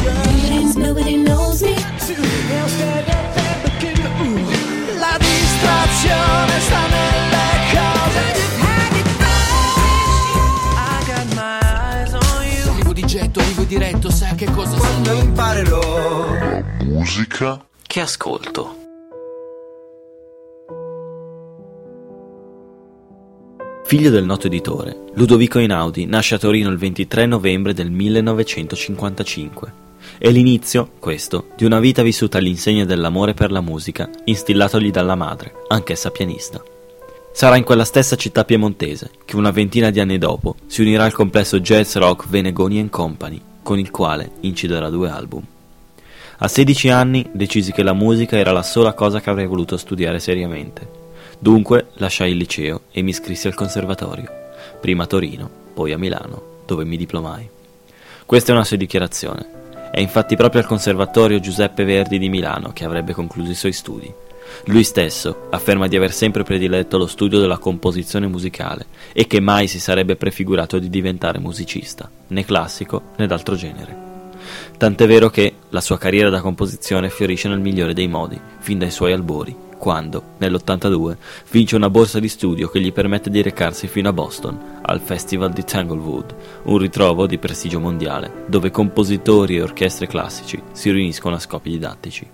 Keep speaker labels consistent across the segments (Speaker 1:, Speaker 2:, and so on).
Speaker 1: Nobody knows me.
Speaker 2: La distrazione sta nelle cose. I got my eyes on you. Vivo di getto, vivo diretto, sai che cosa quando imparerò
Speaker 3: la musica
Speaker 2: che ascolto.
Speaker 4: Figlio del noto editore, Ludovico Einaudi nasce a Torino il 23 novembre del 1955. È l'inizio, questo, di una vita vissuta all'insegna dell'amore per la musica, instillatogli dalla madre, anch'essa pianista. Sarà in quella stessa città piemontese che una ventina di anni dopo si unirà al complesso jazz rock Venegoni Company, con il quale inciderà 2 album. A 16 anni decisi che la musica era la sola cosa che avrei voluto studiare seriamente. Dunque lasciai il liceo e mi iscrissi al conservatorio, prima a Torino, poi a Milano, dove mi diplomai. Questa è una sua dichiarazione. È infatti proprio al Conservatorio Giuseppe Verdi di Milano che avrebbe concluso i suoi studi. Lui stesso afferma di aver sempre prediletto lo studio della composizione musicale e che mai si sarebbe prefigurato di diventare musicista, né classico né d'altro genere. Tant'è vero che la sua carriera da composizione fiorisce nel migliore dei modi, fin dai suoi albori, quando, nell'82, vince una borsa di studio che gli permette di recarsi fino a Boston, al Festival di Tanglewood, un ritrovo di prestigio mondiale, dove compositori e orchestre classici si riuniscono a scopi didattici.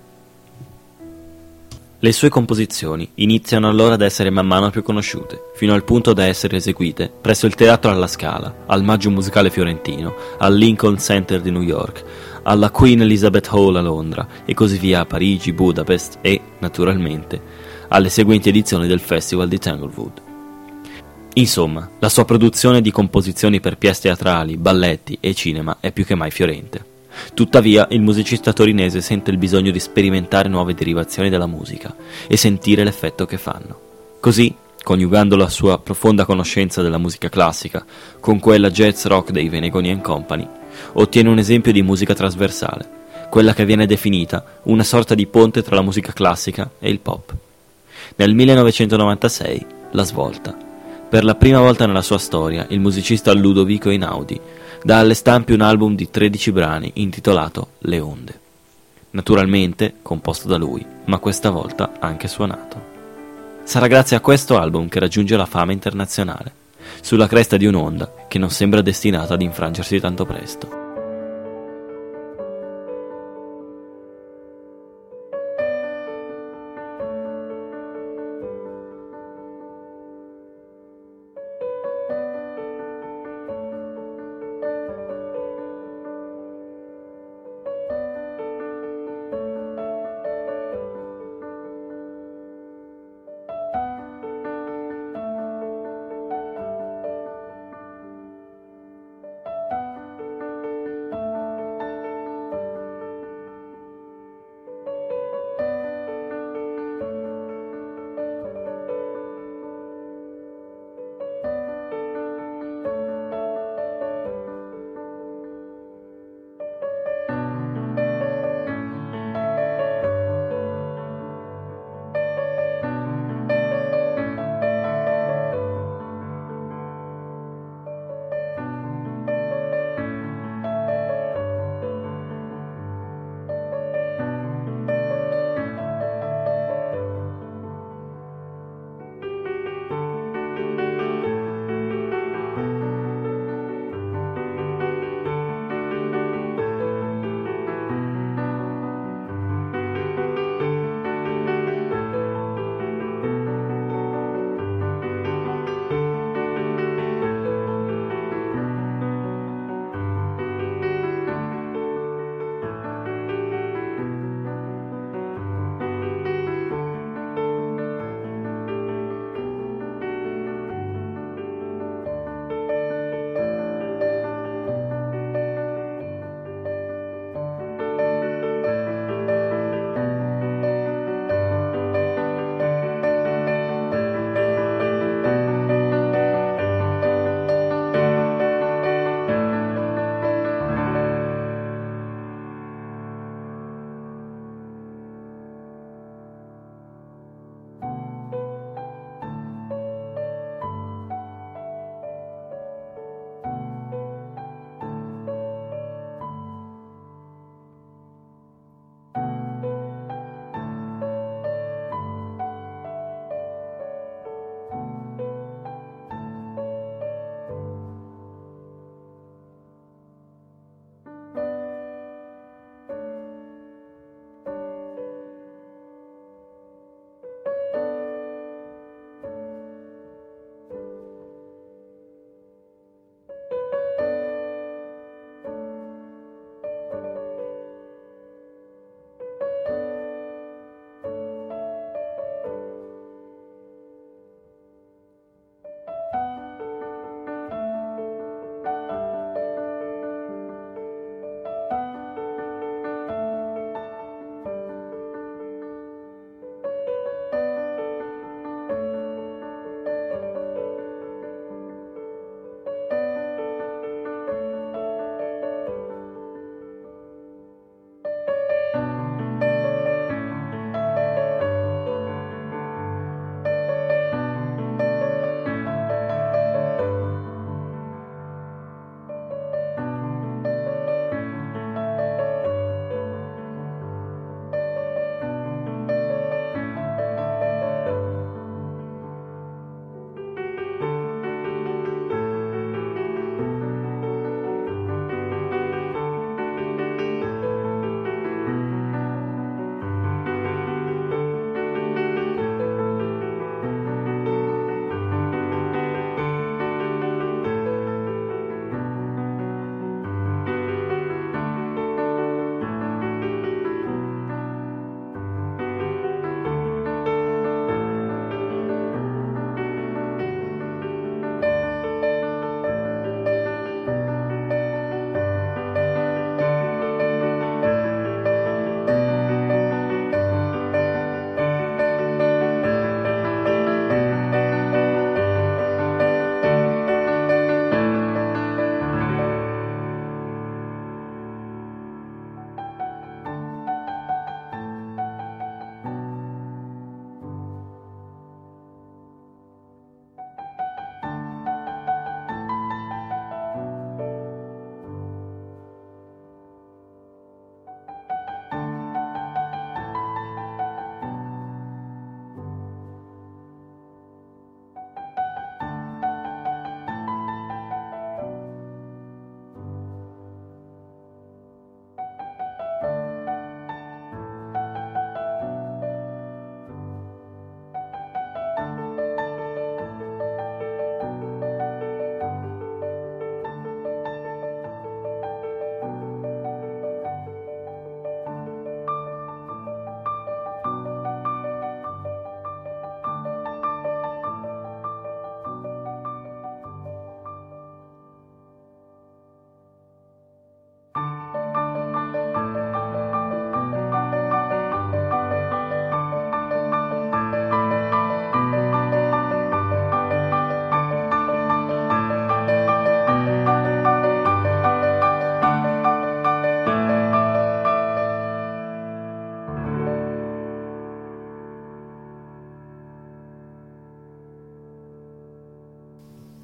Speaker 4: Le sue composizioni iniziano allora ad essere man mano più conosciute, fino al punto da essere eseguite presso il Teatro alla Scala, al Maggio Musicale Fiorentino, al Lincoln Center di New York, alla Queen Elizabeth Hall a Londra e così via a Parigi, Budapest e, naturalmente, alle seguenti edizioni del Festival di Tanglewood. Insomma, la sua produzione di composizioni per pièce teatrali, balletti e cinema è più che mai fiorente. Tuttavia, il musicista torinese sente il bisogno di sperimentare nuove derivazioni della musica e sentire l'effetto che fanno. Così, coniugando la sua profonda conoscenza della musica classica con quella jazz rock dei Venegoni Company, ottiene un esempio di musica trasversale, quella che viene definita una sorta di ponte tra la musica classica e il pop. Nel 1996, la svolta. Per la prima volta nella sua storia, il musicista Ludovico Einaudi dà alle stampe un album di 13 brani intitolato Le Onde. Naturalmente composto da lui, ma questa volta anche suonato. Sarà grazie a questo album che raggiunge la fama internazionale, sulla cresta di un'onda che non sembra destinata ad infrangersi tanto presto.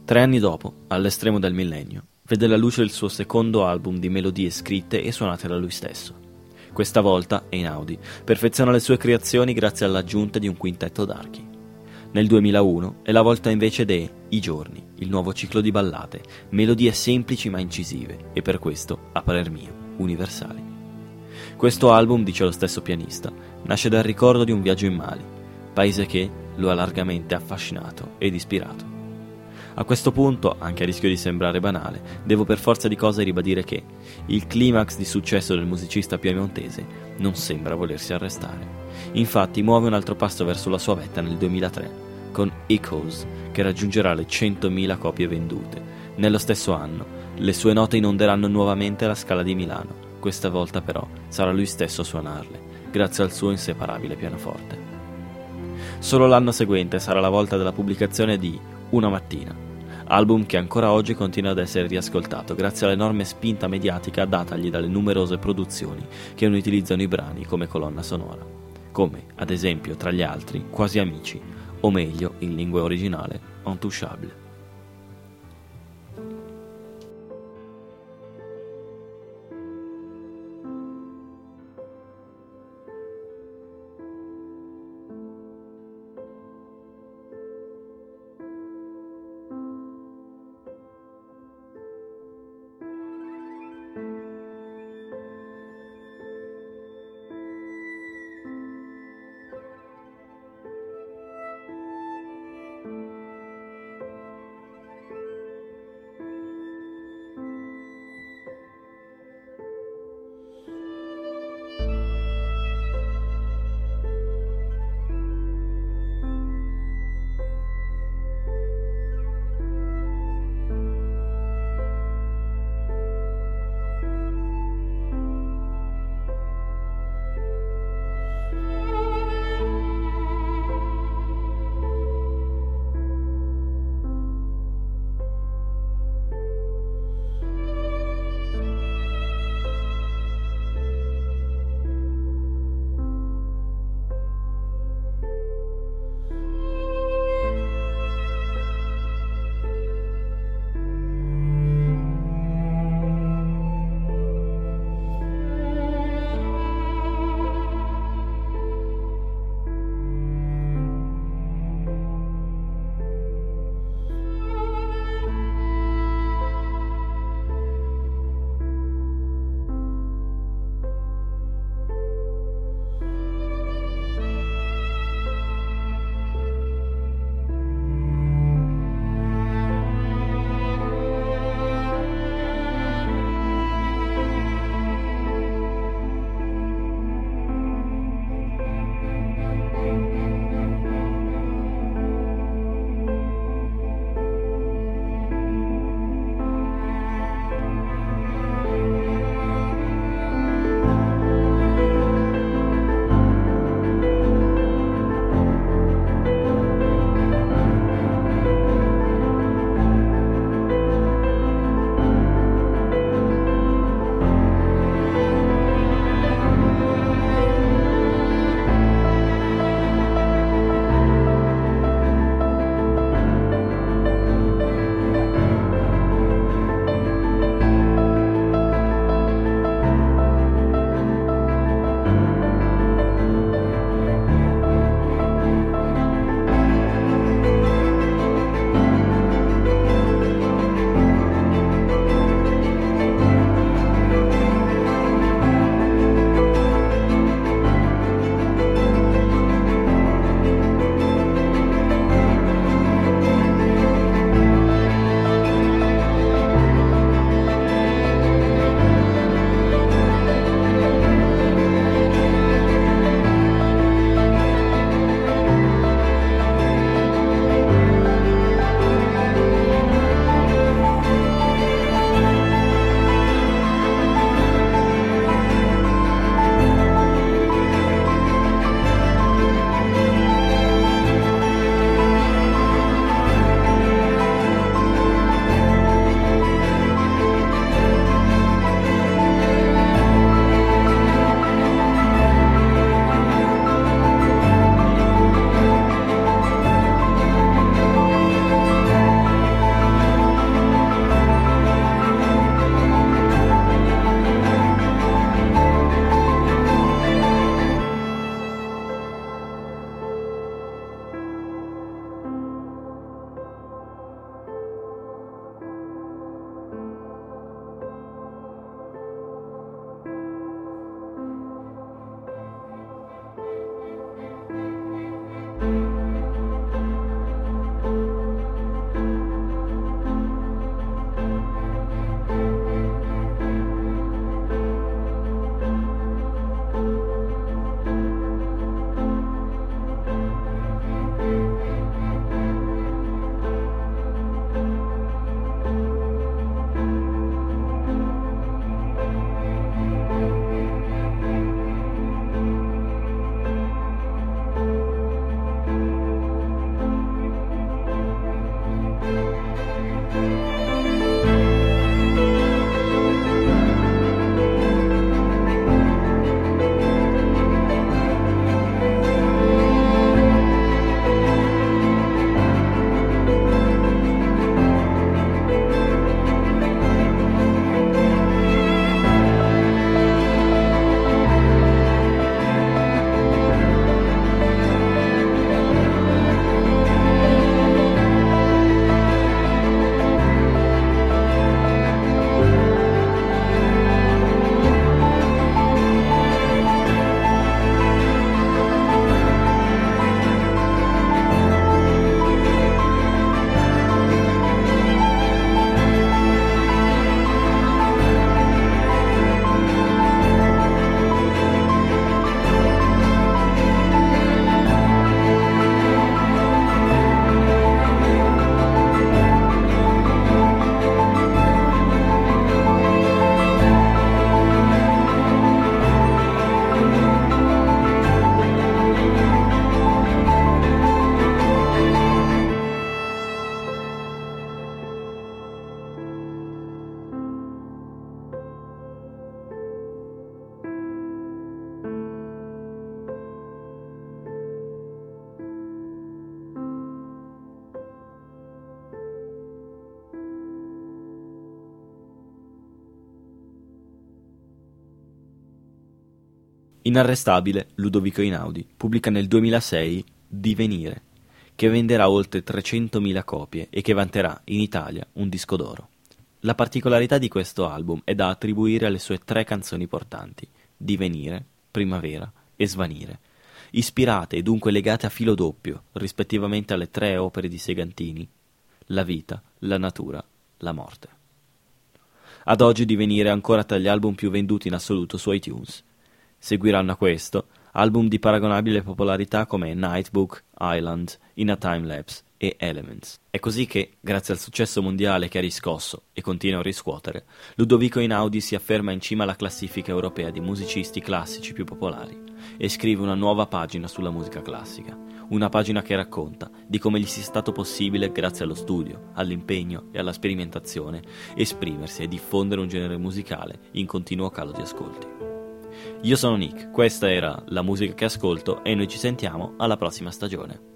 Speaker 4: 3 anni dopo, all'estremo del millennio, vede la luce il suo secondo album di melodie scritte e suonate da lui stesso. Questa volta, Einaudi perfeziona le sue creazioni grazie all'aggiunta di un quintetto d'archi. Nel 2001 è la volta invece de I giorni, il nuovo ciclo di ballate, melodie semplici ma incisive e per questo, a parer mio, universali. Questo album, dice lo stesso pianista, nasce dal ricordo di un viaggio in Mali, paese che lo ha largamente affascinato ed ispirato. A questo punto, anche a rischio di sembrare banale, devo per forza di cose ribadire che il climax di successo del musicista piemontese non sembra volersi arrestare. Infatti muove un altro passo verso la sua vetta nel 2003, con Echoes, che raggiungerà le 100.000 copie vendute. Nello stesso anno, le sue note inonderanno nuovamente la Scala di Milano. Questa volta però sarà lui stesso a suonarle, grazie al suo inseparabile pianoforte. Solo l'anno seguente sarà la volta della pubblicazione di Una mattina, album che ancora oggi continua ad essere riascoltato grazie all'enorme spinta mediatica datagli dalle numerose produzioni che ne utilizzano i brani come colonna sonora, come, ad esempio, tra gli altri, Quasi amici, o meglio, in lingua originale, Intouchable. Inarrestabile, Ludovico Einaudi pubblica nel 2006 Divenire, che venderà oltre 300.000 copie e che vanterà in Italia un disco d'oro. La particolarità di questo album è da attribuire alle sue 3 canzoni portanti, Divenire, Primavera e Svanire, ispirate e dunque legate a filo doppio, rispettivamente alle 3 opere di Segantini, La vita, la natura, la morte. Ad oggi Divenire è ancora tra gli album più venduti in assoluto su iTunes. Seguiranno a questo album di paragonabile popolarità come Nightbook, Island, In a Time Lapse e Elements. È così che, grazie al successo mondiale che ha riscosso e continua a riscuotere, Ludovico Einaudi si afferma in cima alla classifica europea di musicisti classici più popolari e scrive una nuova pagina sulla musica classica, una pagina che racconta di come gli sia stato possibile, grazie allo studio, all'impegno e alla sperimentazione, esprimersi e diffondere un genere musicale in continuo calo di ascolti. Io sono Nick, questa era la musica che ascolto e noi ci sentiamo alla prossima stagione.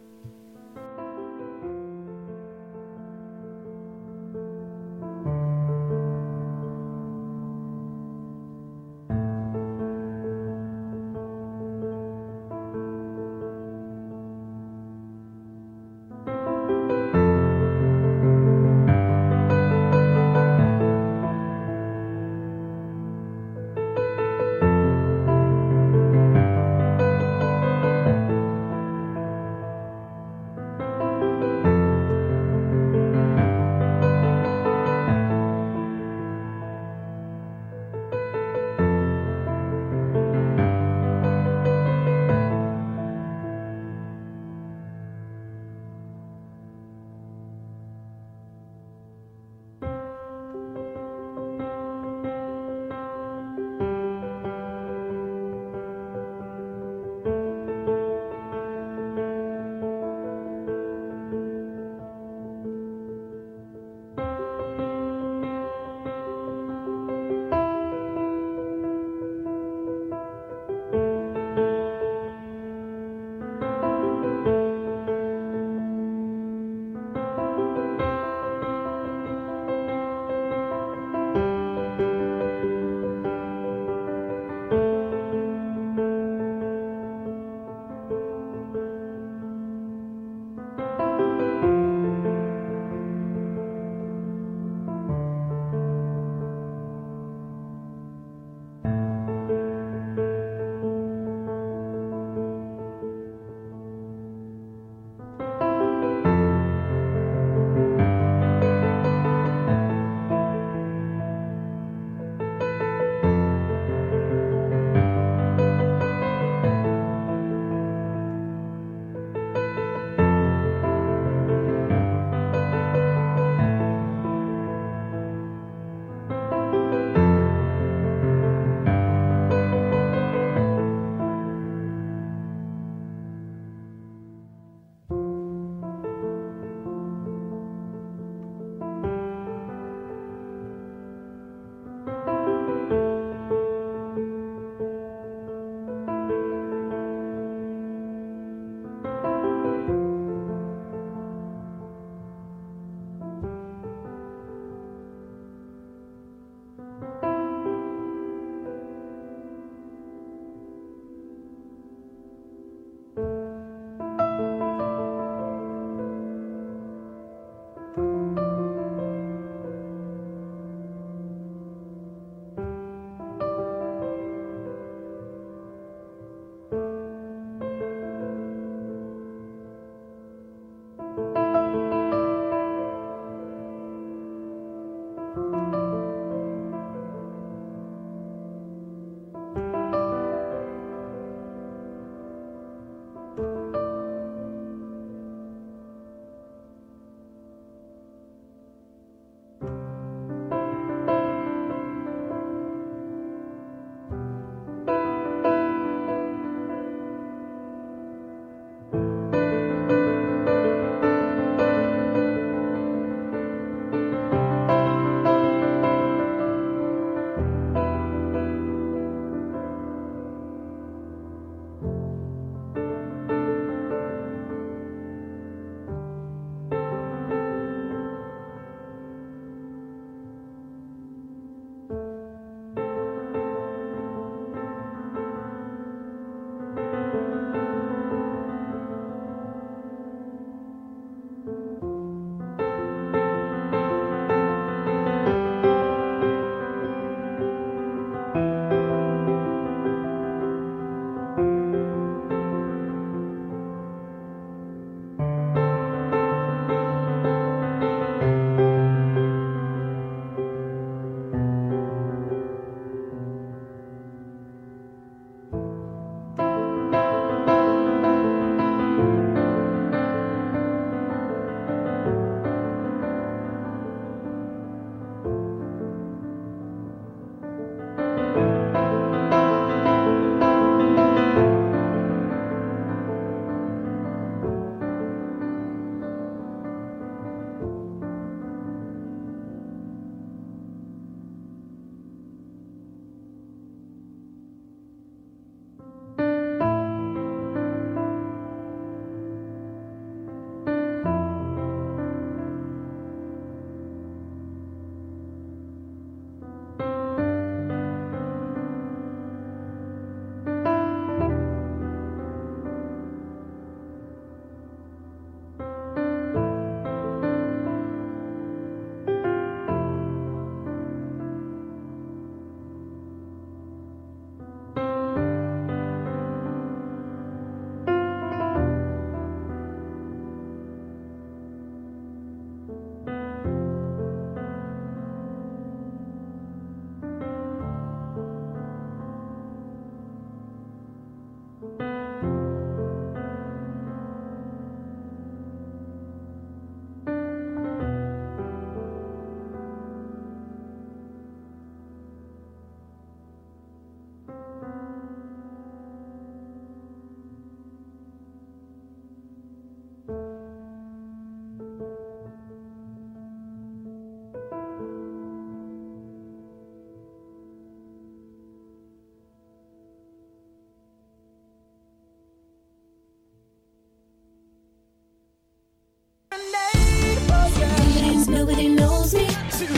Speaker 1: nobody knows me.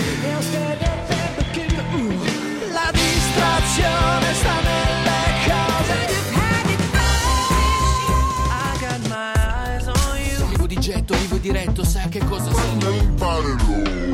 Speaker 2: La distrazione sta nelle cose. I got my eyes on you. Vivo di getto, vivo diretto, sai che cosa sono?